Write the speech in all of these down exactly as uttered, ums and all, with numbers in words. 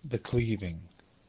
The cleaving.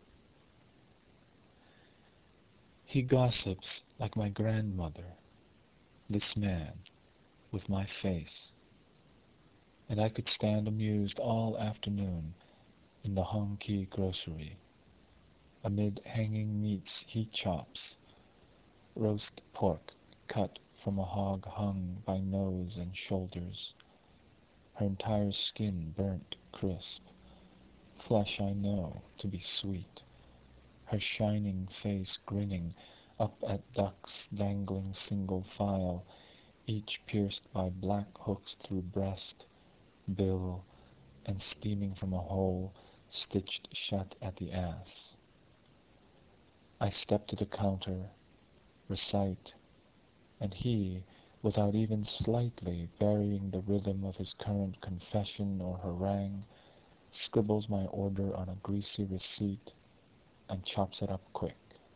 He gossips like my grandmother, this man, with my face, and I could stand amused all afternoon in the Hong-Kee grocery, amid hanging meats he chops, roast pork cut from a hog hung by nose and shoulders, her entire skin burnt crisp, flesh I know to be sweet, her shining face grinning up at ducks dangling single file, each pierced by black hooks through breast, bill, and steaming from a hole stitched shut at the ass. I step to the counter, recite, and he, without even slightly varying the rhythm of his current confession or harangue, scribbles my order on a greasy receipt and chops it up quick.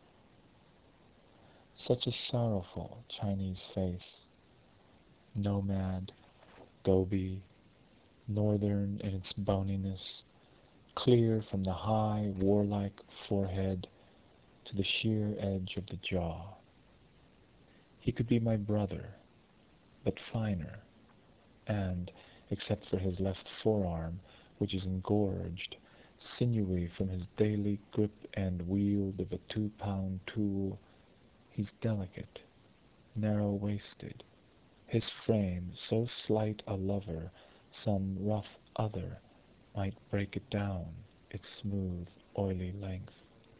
Such a sorrowful Chinese face, nomad, Gobi, northern in its boniness, clear from the high, warlike forehead to the sheer edge of the jaw. He could be my brother, but finer, and, except for his left forearm, which is engorged, sinewy from his daily grip and wield of a two-pound tool, he's delicate, narrow-waisted, his frame so slight a lover some rough other might break it down, its smooth, oily length.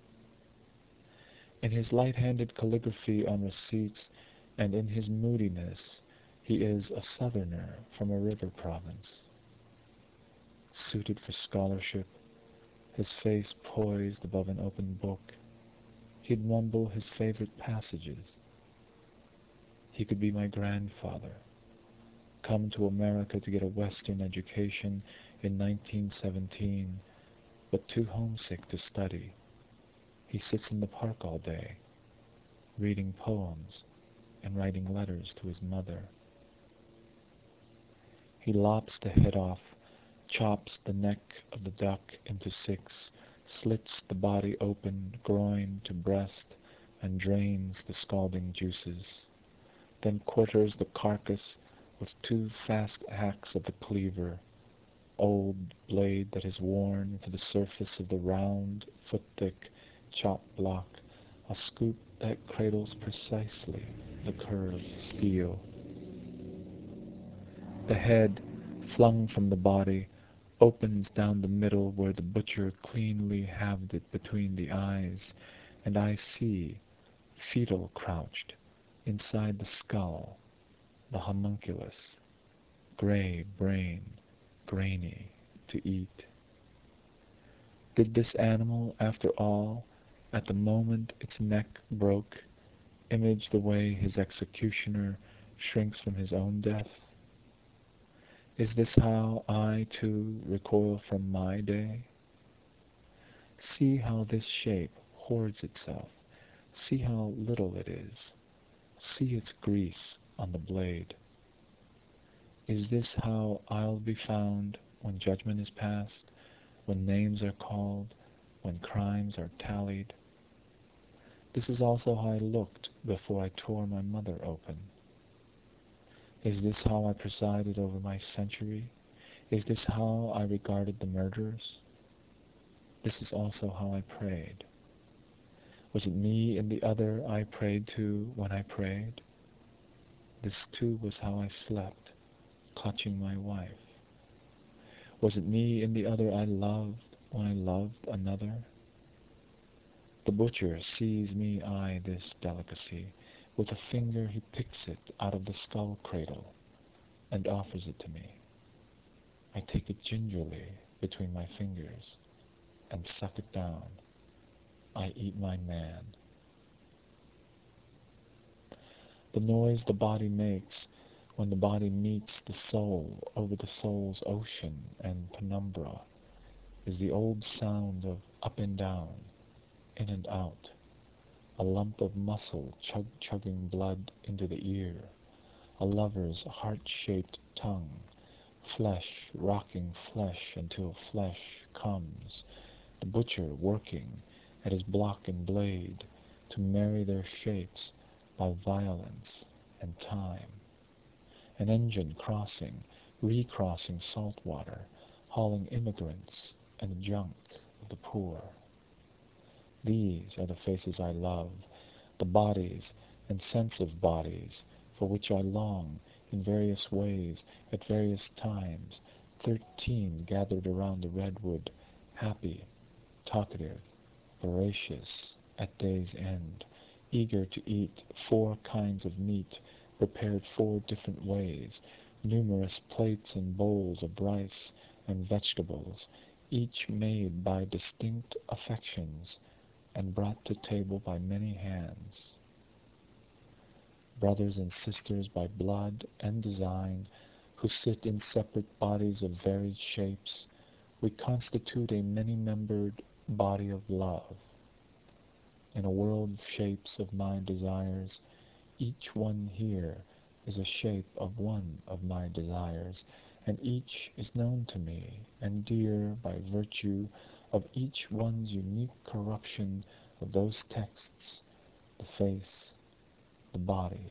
In his light-handed calligraphy on receipts and in his moodiness, he is a southerner from a river province. Suited for scholarship, his face poised above an open book, he'd mumble his favorite passages. He could be my grandfather, come to America to get a Western education in nineteen seventeen, but too homesick to study. He sits in the park all day, reading poems and writing letters to his mother. He lops the head off, chops the neck of the duck into six, slits the body open, groin to breast, and drains the scalding juices, then quarters the carcass with two fast hacks of the cleaver, old blade that is worn into the surface of the round, foot-thick chop block, a scoop that cradles precisely the curved steel. The head, flung from the body, opens down the middle where the butcher cleanly halved it between the eyes, and I see, fetal crouched, inside the skull, the homunculus, gray brain, grainy to eat. Did this animal, after all, at the moment its neck broke, image the way his executioner shrinks from his own death? Is this how I, too, recoil from my day? See how this shape hoards itself. See how little it is. See its grease on the blade. Is this how I'll be found when judgment is passed, when names are called, when crimes are tallied? This is also how I looked before I tore my mother open. Is this how I presided over my century? Is this how I regarded the murderers? This is also how I prayed. Was it me and the other I prayed to when I prayed? This too was how I slept, clutching my wife. Was it me and the other I loved when I loved another? The butcher sees me eye this delicacy. With a finger he picks it out of the skull cradle and offers it to me. I take it gingerly between my fingers and suck it down. I eat my man. The noise the body makes when the body meets the soul over the soul's ocean and penumbra is the old sound of up and down, in and out, a lump of muscle chug-chugging blood into the ear, a lover's heart-shaped tongue, flesh rocking flesh until flesh comes, the butcher working at his block and blade to marry their shapes by violence and time. An engine crossing, recrossing salt water, hauling immigrants and the junk of the poor. These are the faces I love, the bodies and sense of bodies for which I long in various ways at various times, thirteen gathered around the redwood, happy, talkative, voracious at day's end, eager to eat four kinds of meat prepared four different ways, numerous plates and bowls of rice and vegetables, each made by distinct affections and brought to table by many hands. Brothers and sisters by blood and design, who sit in separate bodies of varied shapes, we constitute a many-membered body of love. In a world of shapes of my desires, each one here is a shape of one of my desires, and each is known to me and dear by virtue of each one's unique corruption of those texts, the face, the body,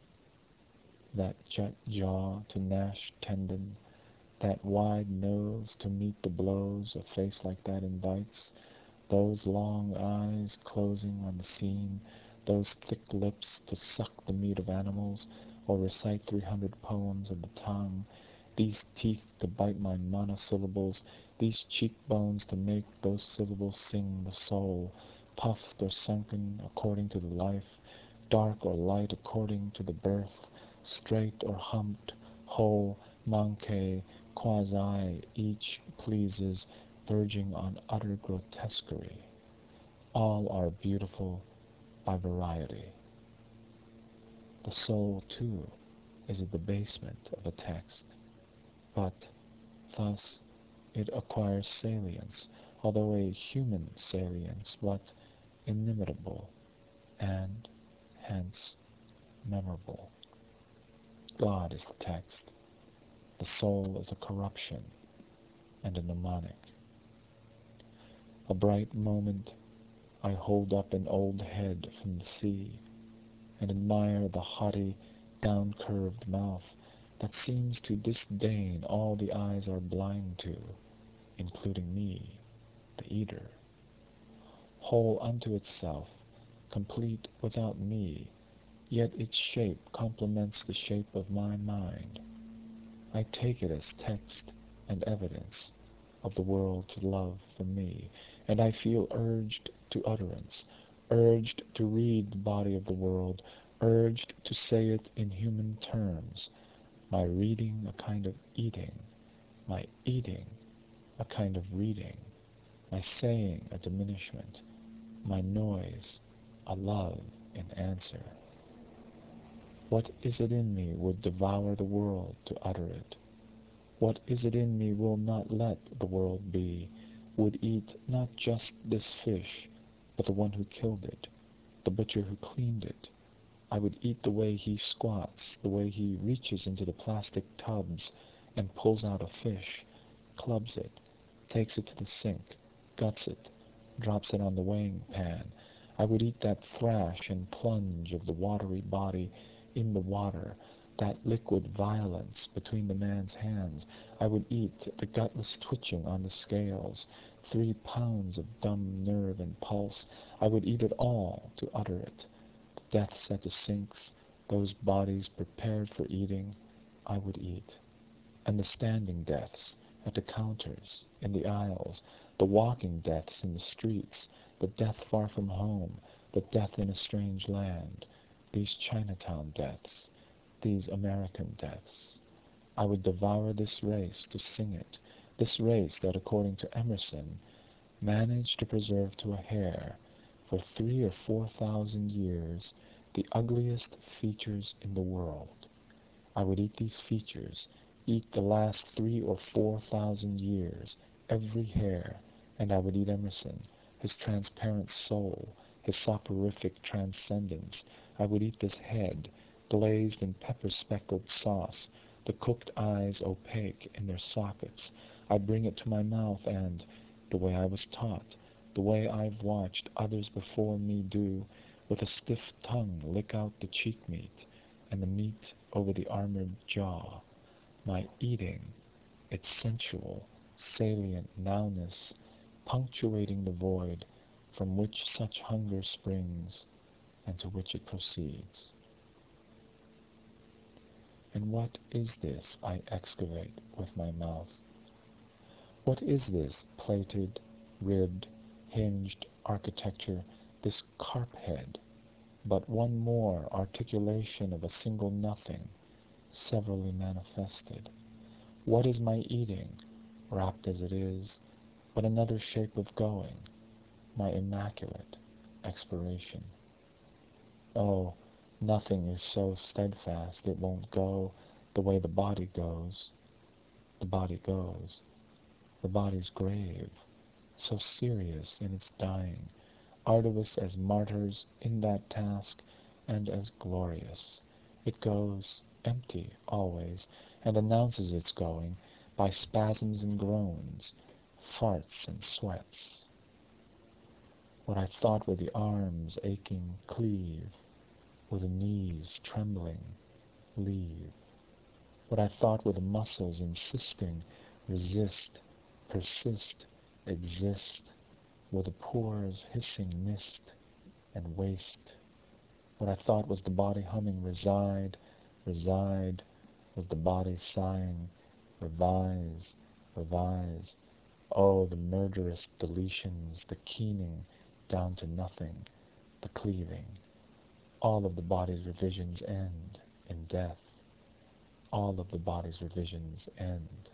that jet jaw to gnash tendon, that wide nose to meet the blows a face like that invites, those long eyes closing on the scene, those thick lips to suck the meat of animals, or recite three hundred poems of the tongue, these teeth to bite my monosyllables, these cheekbones to make those syllables sing the soul, puffed or sunken according to the life, dark or light according to the birth, straight or humped, whole, manqué, quasi, each pleases, verging on utter grotesquerie. All are beautiful by variety. The soul, too, is at the basement of a text, but thus it acquires salience, although a human salience, but inimitable, and hence memorable. God is the text. The soul is a corruption and a mnemonic. A bright moment I hold up an old head from the sea, and admire the haughty, down-curved mouth that seems to disdain all the eyes are blind to, including me, the eater. Whole unto itself, complete without me, yet its shape complements the shape of my mind. I take it as text and evidence of the world to love for me, and I feel urged to utterance, urged to read the body of the world, urged to say it in human terms, my reading a kind of eating, my eating a kind of reading, my saying a diminishment, my noise a love in answer. What is it in me would devour the world to utter it? What is it in me will not let the world be, would eat not just this fish, but the one who killed it, the butcher who cleaned it? I would eat the way he squats, the way he reaches into the plastic tubs and pulls out a fish, clubs it, takes it to the sink, guts it, drops it on the weighing pan. I would eat that thrash and plunge of the watery body in the water, that liquid violence between the man's hands. I would eat the gutless twitching on the scales, three pounds of dumb nerve and pulse. I would eat it all to utter it. The deaths at the sinks, those bodies prepared for eating, I would eat. And the standing deaths at the counters, in the aisles, the walking deaths in the streets, the death far from home, the death in a strange land, these Chinatown deaths, these American deaths. I would devour this race to sing it, this race that, according to Emerson, managed to preserve to a hair, for three or four thousand years, the ugliest features in the world. I would eat these features, eat the last three or four thousand years, every hair, and I would eat Emerson, his transparent soul, his soporific transcendence. I would eat this head, glazed in pepper-speckled sauce, the cooked eyes opaque in their sockets. I'd bring it to my mouth and, the way I was taught, the way I've watched others before me do, with a stiff tongue lick out the cheek meat and the meat over the armored jaw. My eating, its sensual, salient nowness, punctuating the void from which such hunger springs and to which it proceeds. And what is this I excavate with my mouth? What is this plated, ribbed, hinged architecture, this carp head, but one more articulation of a single nothing, severally manifested? What is my eating, wrapped as it is, but another shape of going, my immaculate expiration? Oh, nothing is so steadfast it won't go the way the body goes. The body goes. The body's grave, so serious in its dying, arduous as martyrs in that task, and as glorious. It goes, empty always, and announces its going by spasms and groans, farts and sweats. What I thought were the arms aching cleave, were the knees trembling leave. What I thought were the muscles insisting resist, persist, exist, were the pores hissing mist and waste. What I thought was the body humming reside, reside, was the body sighing, revise, revise. Oh, the murderous deletions, the keening down to nothing, the cleaving. All of the body's revisions end in death. All of the body's revisions end.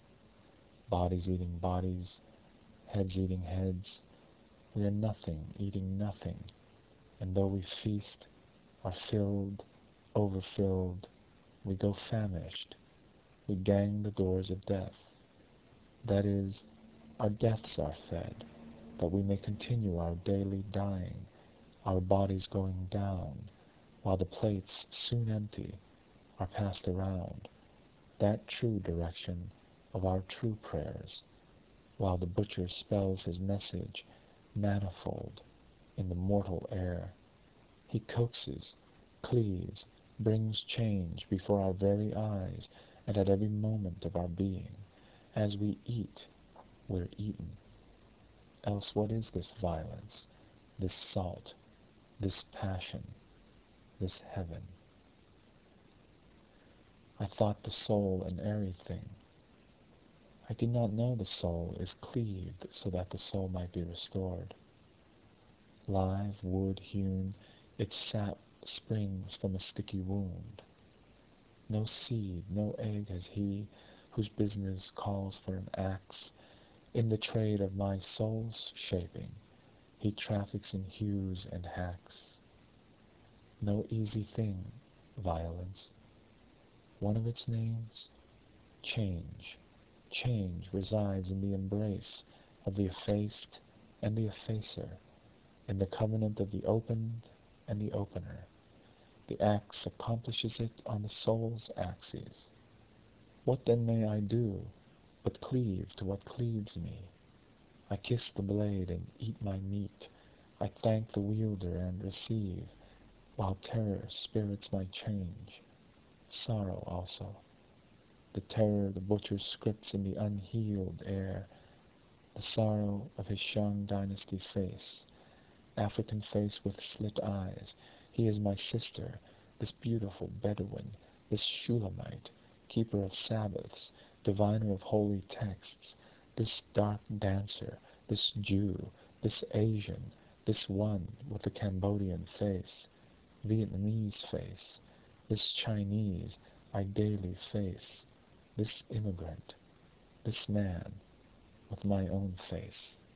Bodies eating bodies, heads eating heads. We are nothing, eating nothing. And though we feast, are filled, overfilled, we go famished. We gang the doors of death. That is, our deaths are fed, that we may continue our daily dying, our bodies going down, while the plates, soon empty, are passed around, that true direction of our true prayers, while the butcher spells his message, manifold, in the mortal air. He coaxes, cleaves, brings change before our very eyes, and at every moment of our being. As we eat, we're eaten. Else what is this violence, this salt, this passion, this heaven? I thought the soul an airy thing. I did not know the soul is cleaved so that the soul might be restored. Live wood hewn, its sap springs from a sticky wound. No seed, no egg has he, whose business calls for an axe. In the trade of my soul's shaping, he traffics in hews and hacks. No easy thing, violence. One of its names, change. Change resides in the embrace of the effaced and the effacer, in the covenant of the opened and the opener. The axe accomplishes it on the soul's axes. What then may I do but cleave to what cleaves me? I kiss the blade and eat my meat. I thank the wielder and receive, while terror spirits my change, sorrow also. The terror the butcher scripts in the unhealed air, the sorrow of his Shang dynasty face, African face with slit eyes. He is my sister, this beautiful Bedouin, this Shulamite, keeper of Sabbaths, diviner of holy texts, this dark dancer, this Jew, this Asian, this one with the Cambodian face, Vietnamese face, this Chinese I daily face, this immigrant, this man with my own face.